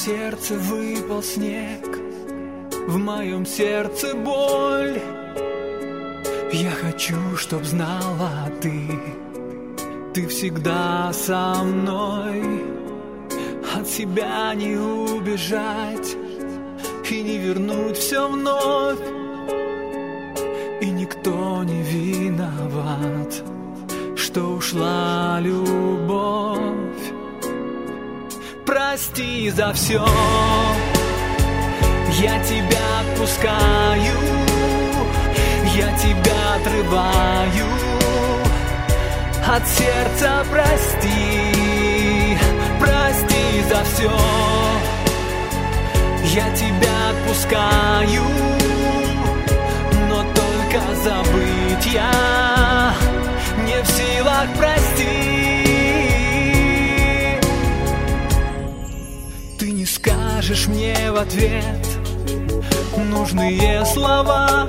сердце выпал снег, в моем сердце боль. Я хочу, чтоб знала ты всегда со мной. От себя не убежать и не вернуть все вновь. И никто не виноват, что ушла любовь. Прости за все, я тебя отпускаю, я тебя отрываю от сердца. Прости, прости за все, я тебя отпускаю, но только забыть я не в силах. Прости. Ты не скажешь мне в ответ нужные слова.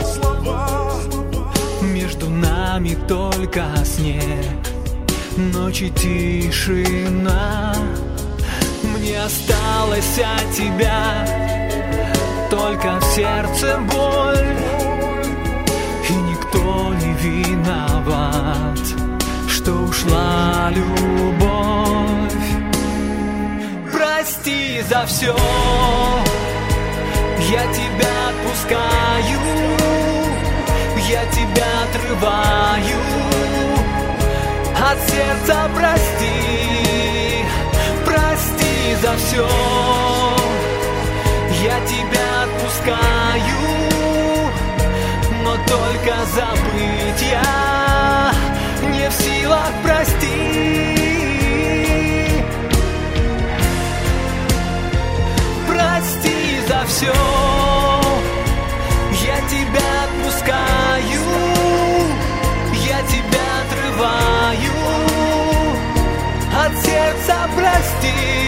Между нами только снег, ночь и тишина. Мне осталось от тебя только в сердце боль. И никто не виноват, что ушла любовь. Прости за все, я тебя отпускаю, я тебя отрываю от сердца. Прости, прости за все, я тебя отпускаю, но только забыть я не в силах. Прости. Прости за все, я тебя отпускаю, я тебя отрываю от сердца. Прости.